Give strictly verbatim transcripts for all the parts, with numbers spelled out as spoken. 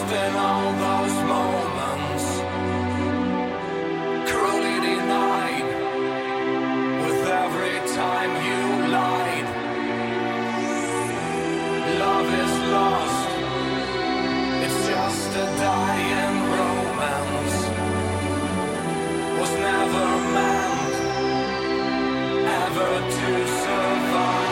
in all those moments, cruelly denied, with every time you lied. Love is lost, it's just a dying romance, was never meant ever to survive.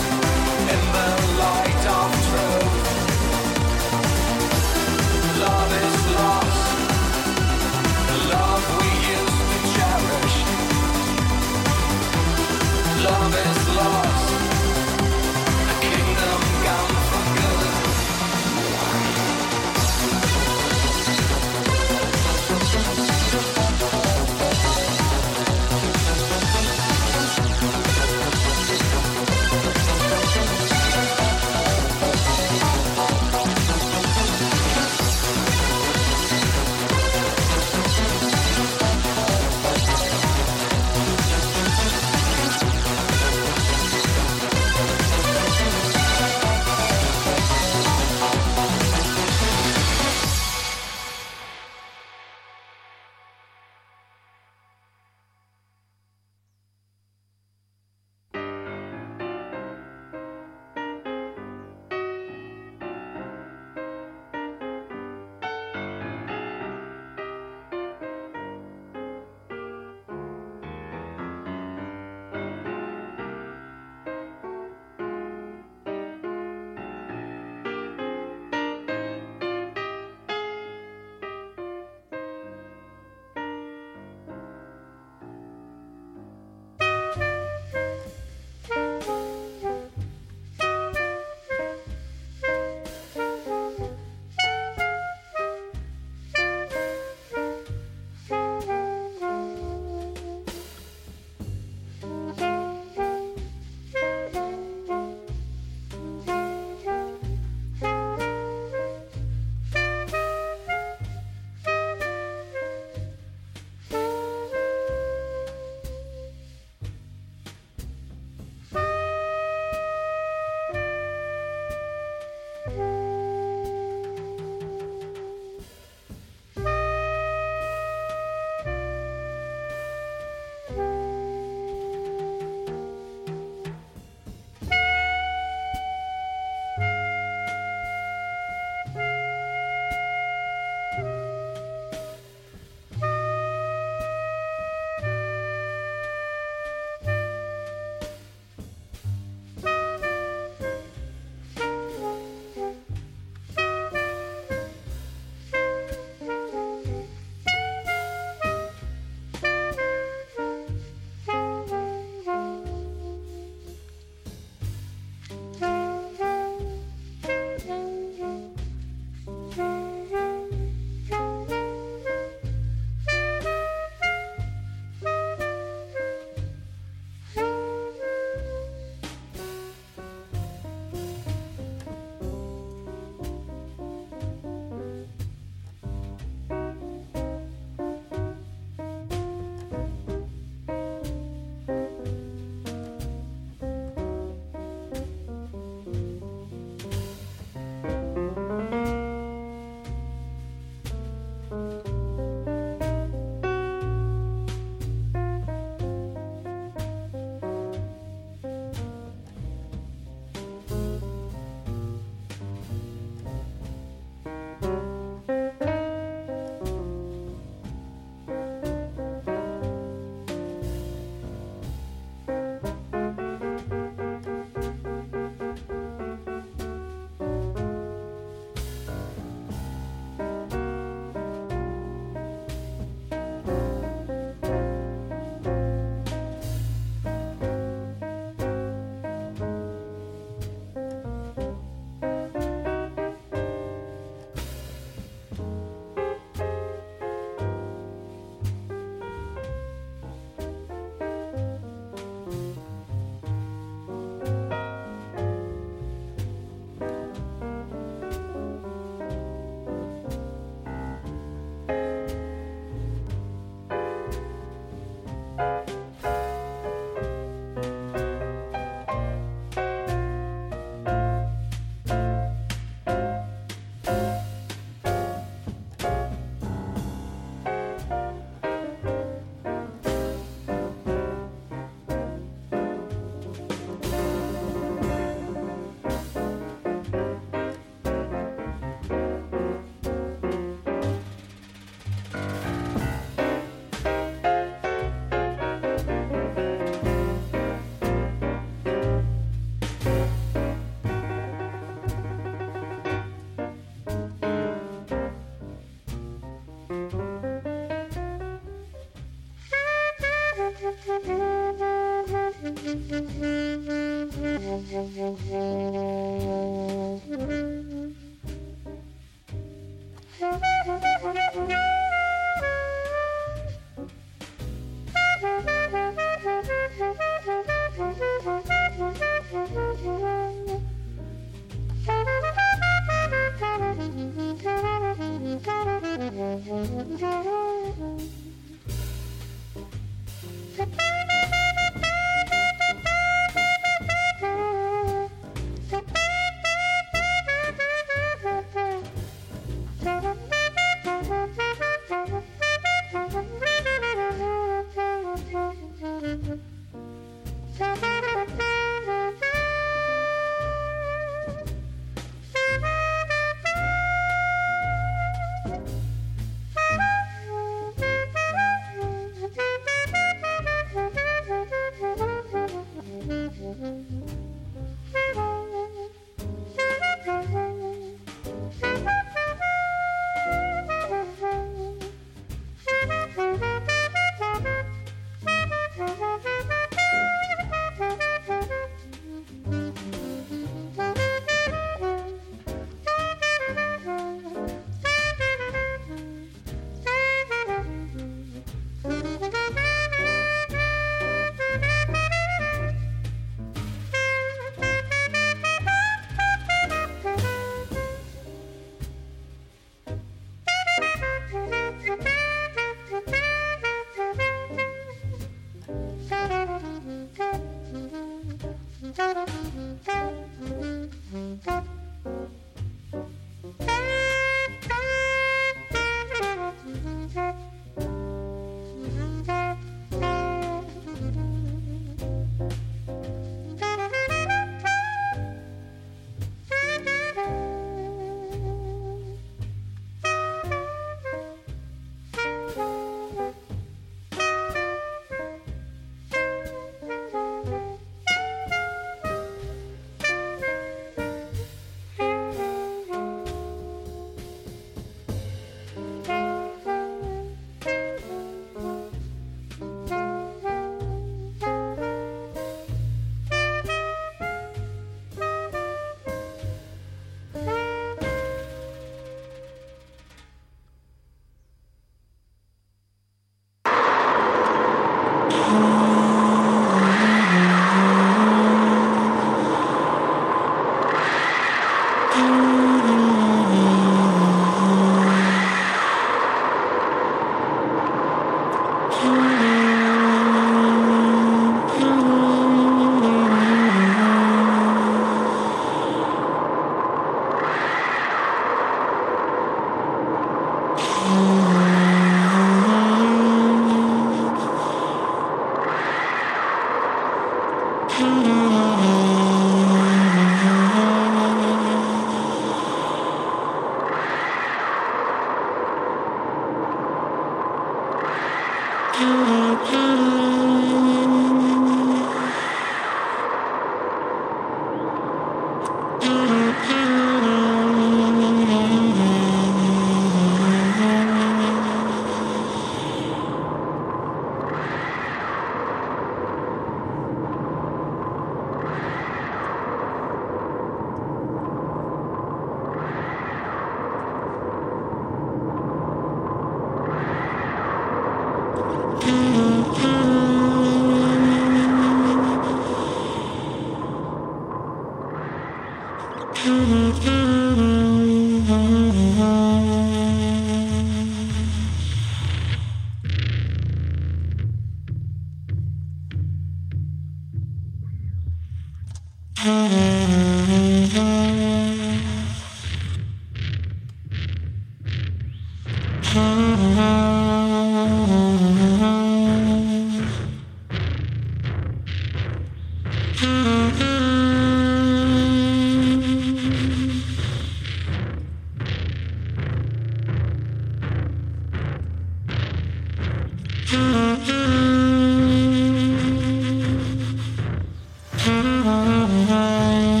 Mm-hmm.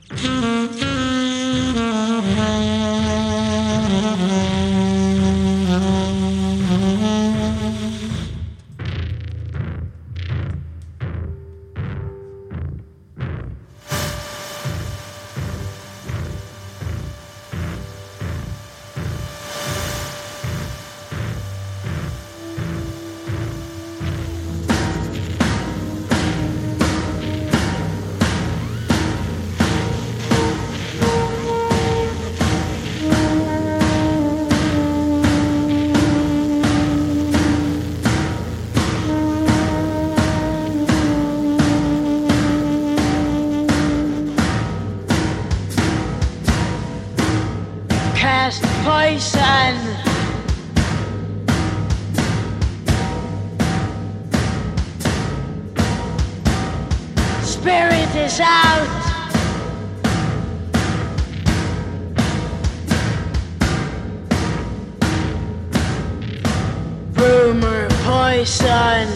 Poison. Spirit is out. Rumor poison.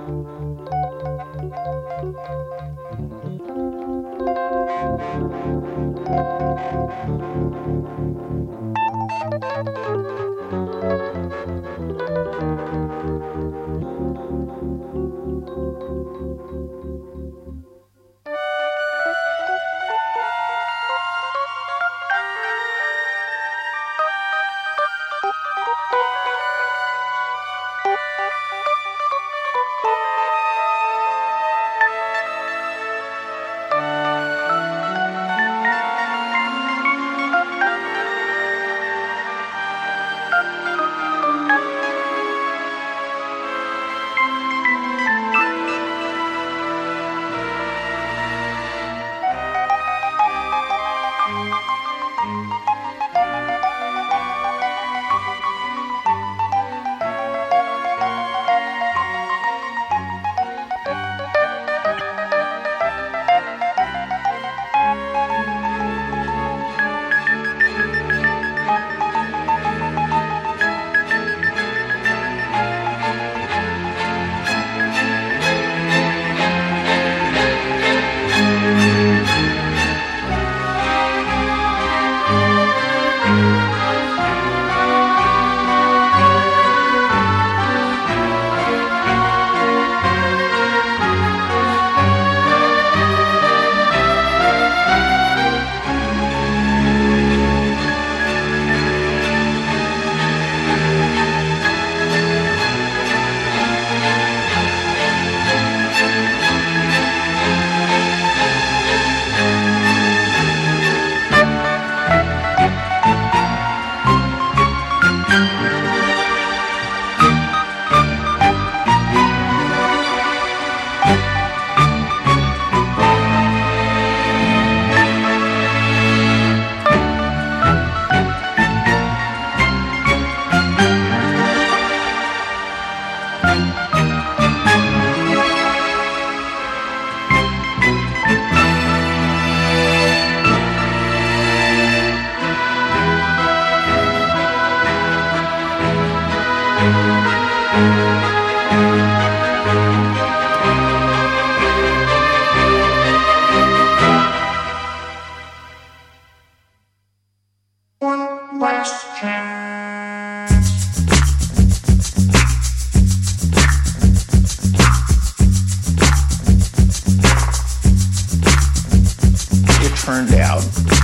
turned out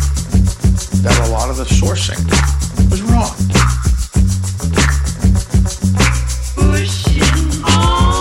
that a lot of the sourcing was wrong. Pushing on.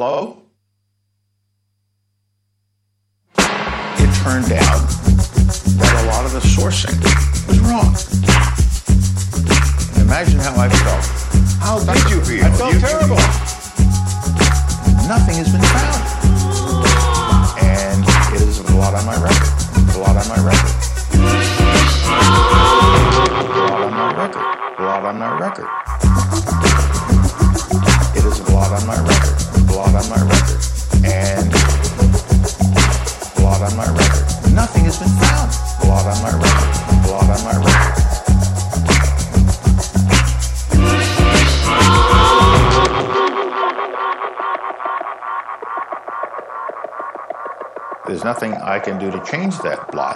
Hello? It turned out that a lot of the sourcing was wrong. Imagine how I felt. How did you feel? I felt you terrible. Nothing has been found. And it is a blot on my record. A blot on my record. Blot on my record. Blot on my record. It is a blot on my record. Blot on my record. And blot on my record. Nothing has been found. Blot on my record. Blot on my record. There's nothing I can do to change that blot.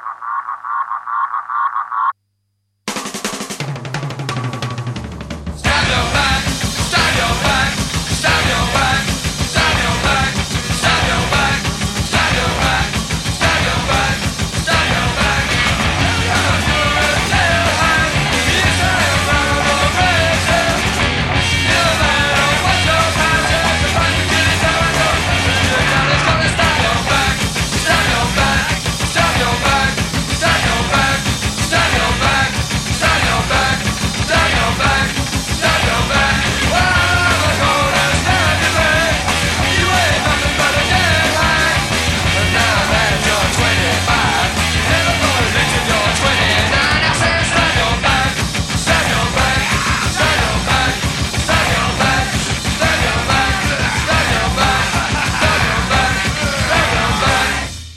Stab your back, stab your back, stab your back, stab your back, stab your back, stab your back, stab your back, stab your back. You're a tailhand, you say you're a crazy. No matter what your past is, the fight to kill is never done. You're gonna stab your back, stab your back, stab your back, stab your back, stab your back, stab your back, stab your back, stab your back. Well, I'm gonna stab your back. You ain't nothing but a tailhand. But now that you're twenty-five, and the boys reaching your twenty-nine, I say stab your back, stab your back, stab your back, stab your back, stab your back, stab your back, stab your back, stab your back.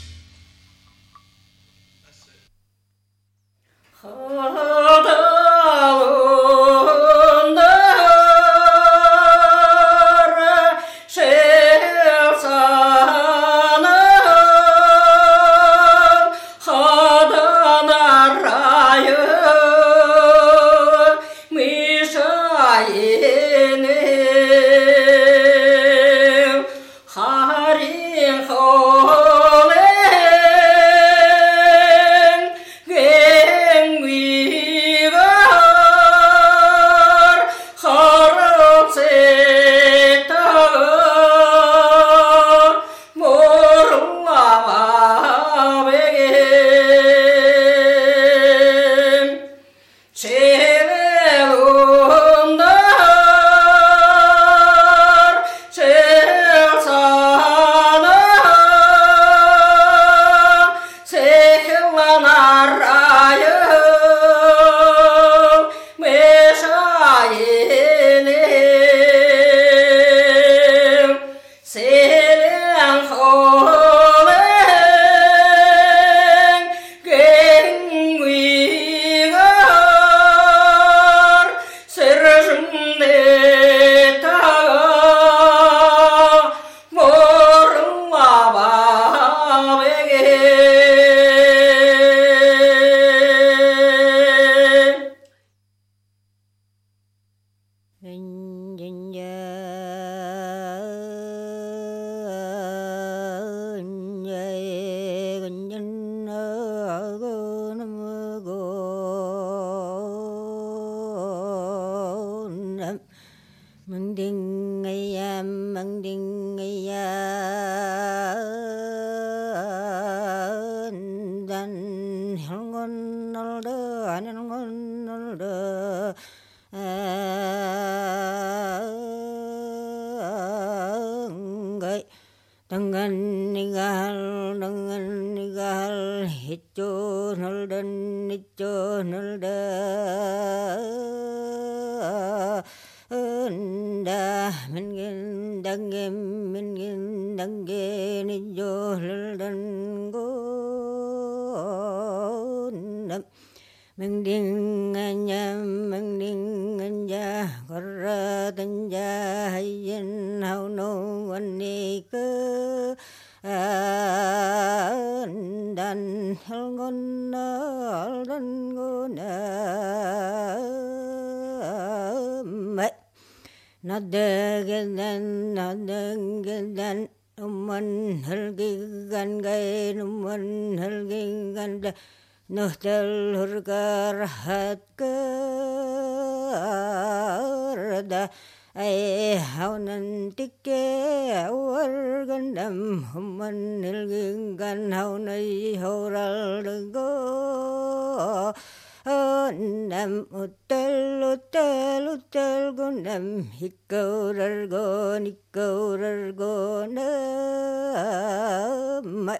Nuhtel hurgar hat kerda ai haunan tikke awar gandam humman nilgingan haunai haural go nam utel utel utel gunam hikorar go nikorar go na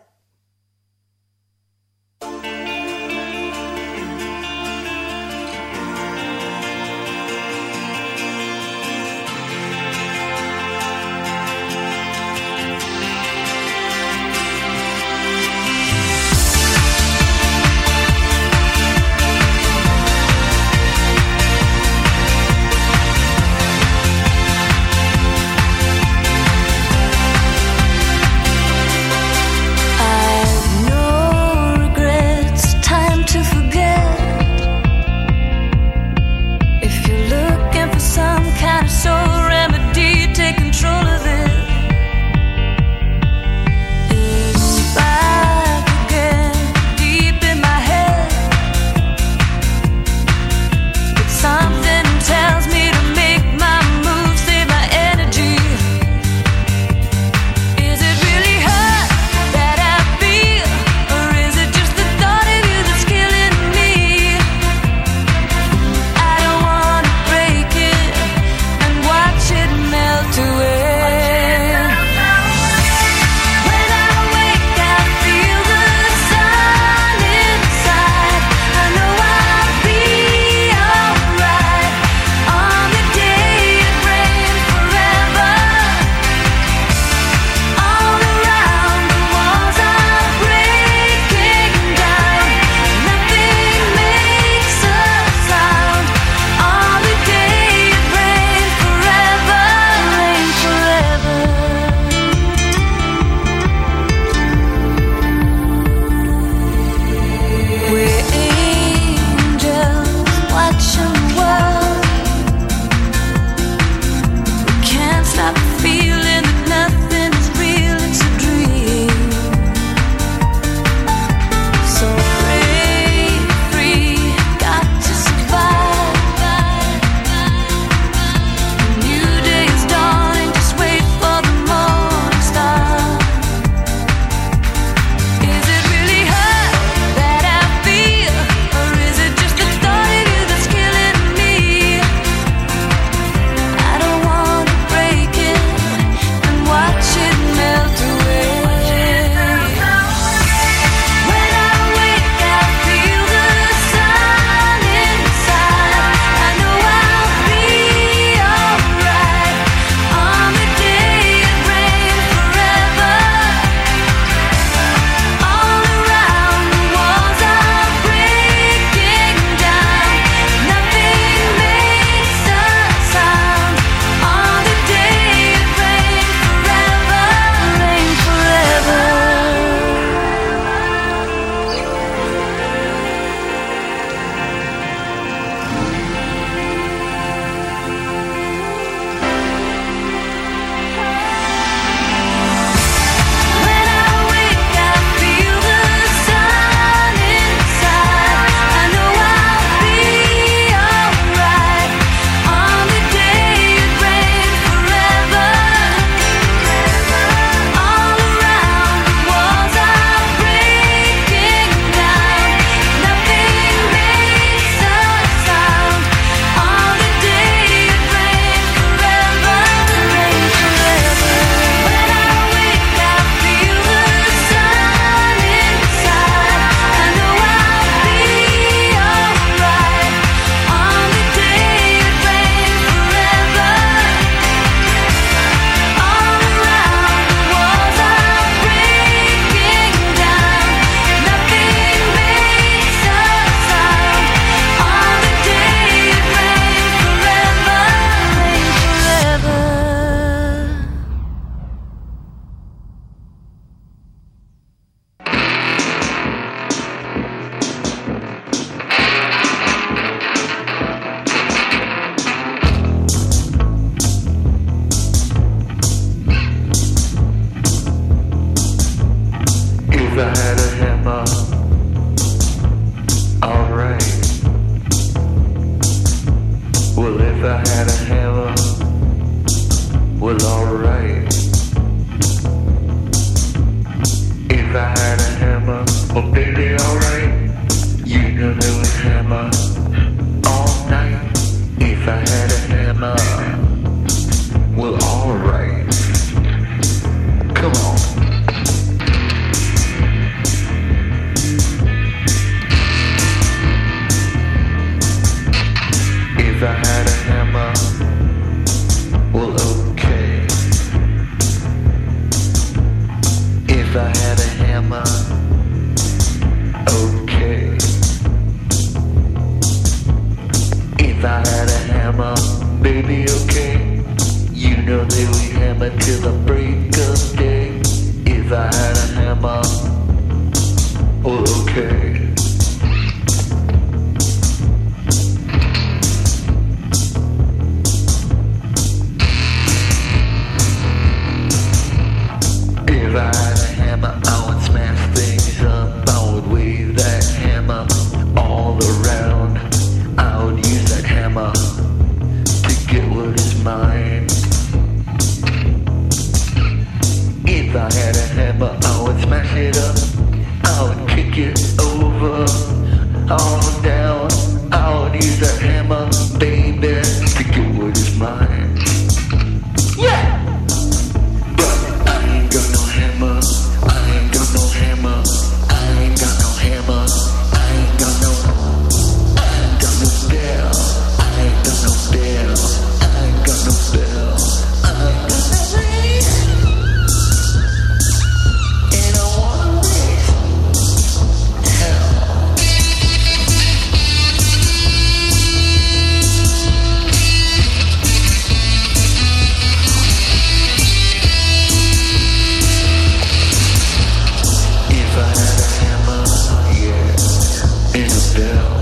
Well, if I had a hammer, Come on. If I had a hammer, well, okay. If I had a hammer, okay. If I had a hammer, baby, okay. You know that we hammer till the break of day. If I had a hammer, well, okay. If I had a hammer, I would smash things up. I would wave that hammer all around. I would use that hammer to get what is mine. If I had a hammer, I would smash it up. I would kick it over, all down. I would use that hammer, baby, to get what is mine. Yeah! I ain't got no hammer, I ain't got no hammer, I ain't got no hammer, I ain't got no, I ain't got no bell, I ain't got no bell, I ain't got no bell, I ain't got no ring, and I wanna raise hell. If I had a hammer, yeah, and a bell.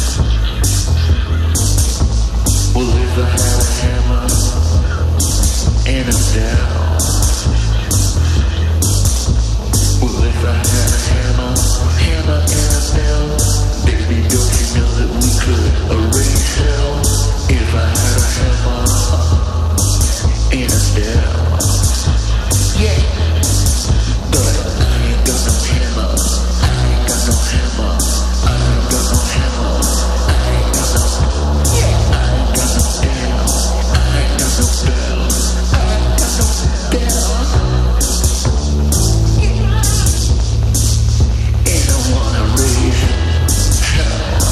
Well, if I had a hammer and a bell. Well, if I had a hammer, hammer and a bell. Baby, don't you know that we could erase hell? If I had a hammer and a bell. Yeah. But I ain't got no hammer. I ain't got no hammer. I ain't got no hammer. I ain't got no. Yeah. I ain't got no bell. I ain't got no bell. I ain't got no bell. Yeah. And I wanna raise hell.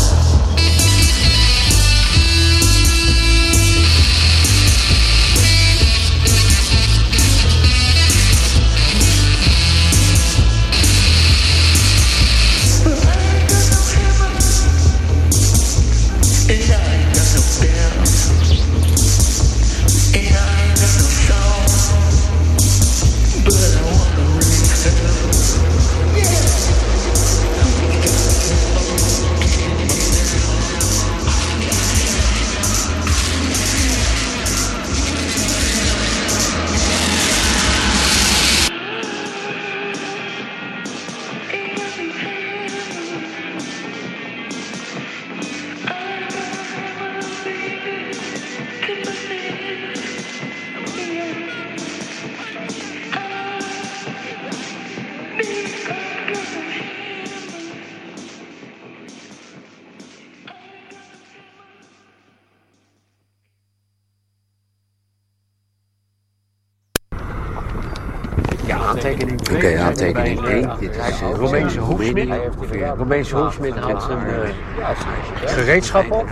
And I ain't got no bell. And I ain't got no song. But I wanna raise hell. Yeah. Ja, aantekening. Oké, okay, aantekening één. Dit is uh, Roemeense hoefsmid. Roemeense hoefsmid met zijn uh, gereedschap op.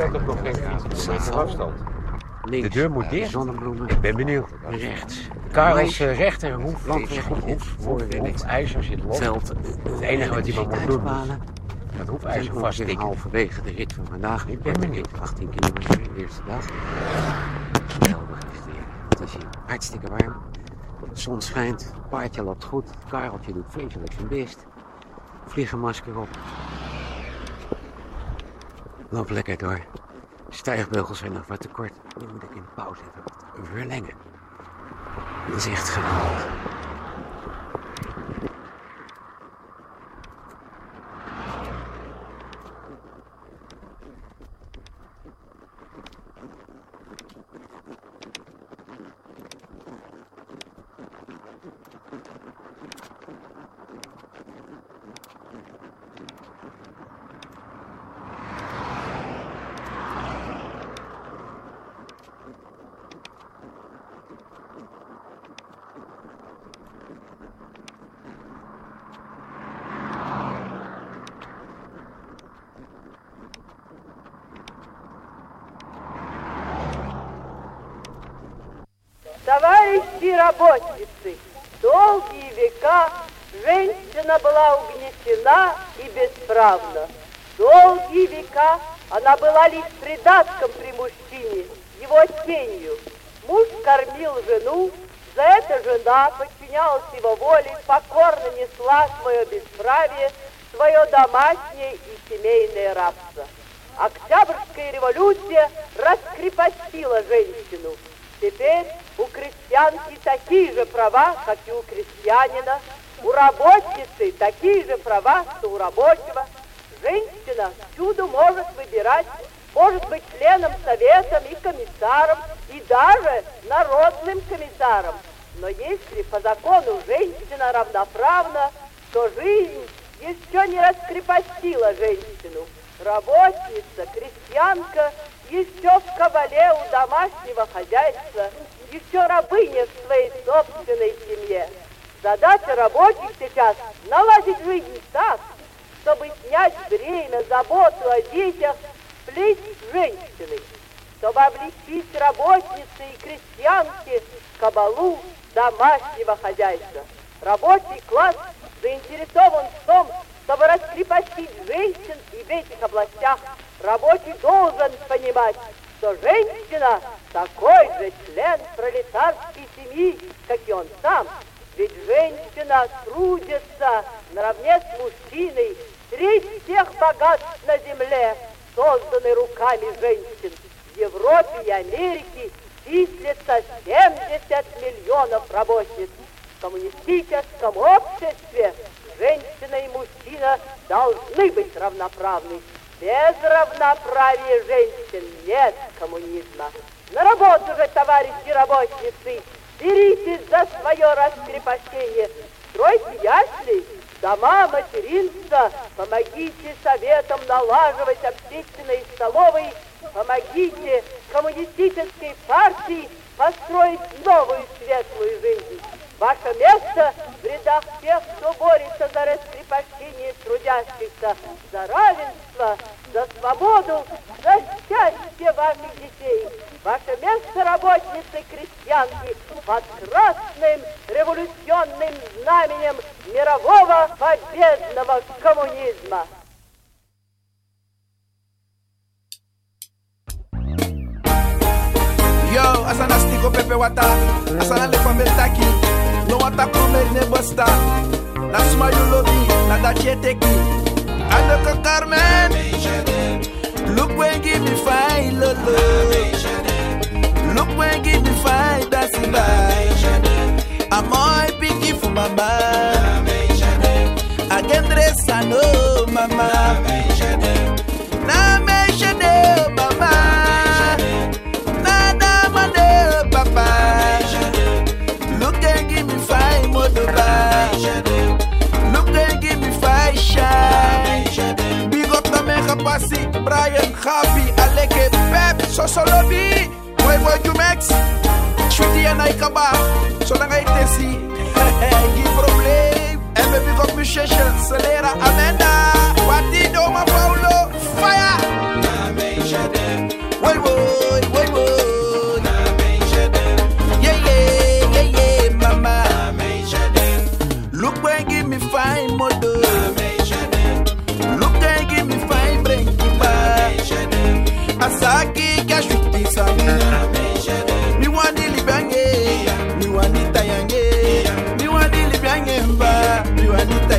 De deur moet dicht. Ik ben benieuwd. Rechts. Karels uh, rechter hoef, hoef, hoefijzer zit los. Veld. Het enige wat hij maar moet doen is dat hoefijzer vaststikken. Halverwege de rit van vandaag. Ik ben benieuwd. achttien kilometer, de eerste dag. Geweldig is het weer. Het is hier hartstikke warm. De zon schijnt, het paardje loopt goed, het kareltje doet vreselijk zijn best. Vliegenmasker op. Loop lekker door. Stijgbeugels zijn nog wat te kort. Nu moet ik in de pauze even wat verlengen. Dat is echt geweldig. Товарищи работницы, долгие века женщина была угнетена и бесправна. Долгие века она была лишь придатком при мужчине, его тенью. Муж кормил жену, за это жена подчинялась его воле, покорно несла свое бесправие, свое домашнее и семейное рабство. Октябрьская революция раскрепостила женщину. Теперь у крестьянки такие же права, как и у крестьянина, у работницы такие же права, что у рабочего. Женщина всюду может выбирать, может быть членом совета и комиссаром, и даже народным комиссаром. Но если по закону женщина равноправна, то жизнь еще не раскрепостила женщину. Работница, крестьянка еще в кабале у домашнего хозяйства, еще рабыня в своей собственной семье. Задача рабочих сейчас наладить жизнь так, чтобы снять бремя, заботу о детях с плеч женщины, чтобы облегчить работницы и крестьянки кабалу домашнего хозяйства. Рабочий класс заинтересован в том, чтобы раскрепостить женщин, и в этих областях рабочий должен понимать, что женщина такой же член пролетарской семьи, как и он сам. Ведь женщина трудится наравне с мужчиной. Треть всех богатств на земле созданы руками женщин. В Европе и Америке числится семьдесят миллионов работниц. В коммунистическом обществе женщина и мужчина должны быть равноправны. Без равноправия женщин нет коммунизма. На работу же, товарищи работницы, беритесь за свое раскрепощение. Стройте ясли, дома, материнства, помогите советам налаживать общественные столовые, помогите коммунистической партии построить новую светлую жизнь. Ваше место в рядах тех, кто борется за раскрепощение трудящихся, за равенство, за свободу, за счастье ваших детей. Ваше место работницы крестьянки под красным революционным знаменем мирового победного коммунизма. Yo, asana stigo pepe wata, asana le famel taki, no wata kumer ne bosta, na smayu lobi, na da cheteki, adoko Carmen, look when give me fine lolo, look when give me fine dancing by, I'm all picky for mama, I can dress I know mama, na me shade mama. Look and give me five motorbike. Look and give me five shine. Big up the mega passy, Brian, Happy, Aleke, Pep, Sosolobi. Boy, boy, you max. Sweetie and I come back. So long I see. Give problem. And baby got me shesha, Celera, Amanda. What did you, my Paulo? Fire. Boy, boy, boy, boy. Look and give me fine modo. Look and give me fine brain. Asaki kashuti sami. Mi wani libange, mi wani tayange, mi wani libange mba, mi wani tayange.